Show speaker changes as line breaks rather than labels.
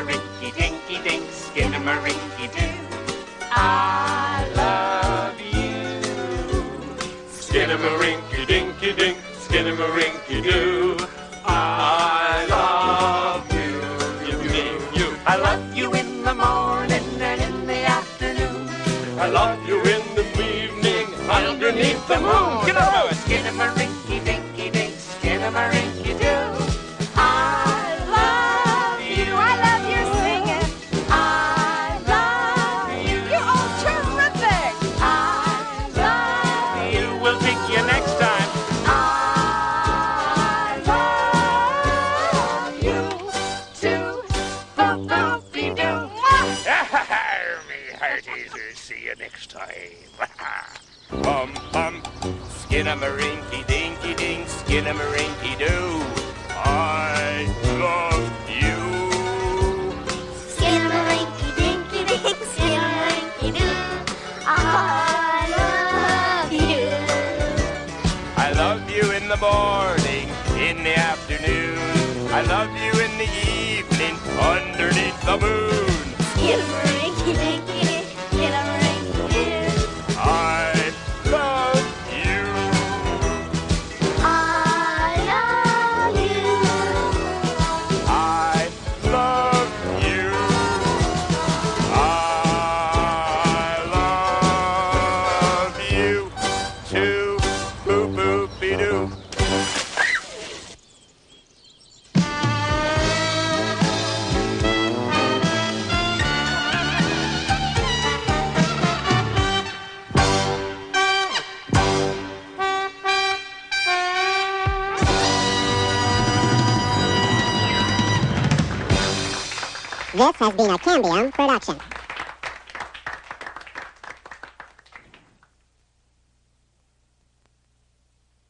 Skinnamarink-a-dinky-dink, skinnamarink-a-doo. I love you.
Skinnamarink-a-dinky-dink, skinnamarink-a-doo. I love you. You.
I love you in the morning and in the afternoon.
I love you in the evening underneath the moon.
Get up, Skinnamarink-a-dinky-dink, skinnamarink-a-doo. I love you.
I love your singing.
I love you.
You're all terrific.
I love you. We'll pick you next time. I love you too. Boop-boop-de-doo.
Me hearties, see you next time. Skinnamarink-a-dinky-dink, skinnamarink-a-doo. I love you.
Skinnamarink-a-dinky-dink, skinnamarink-a-doo. I love you.
I love you in the morning, in the afternoon. I love you in the evening, underneath the moon.
Skinnamarink-a-dinky-dink, skinnamarink-a-doo.
I love you.
I love you.
I love you. I love you too. Boop-boop-de-doo.
This has been a Cambium production.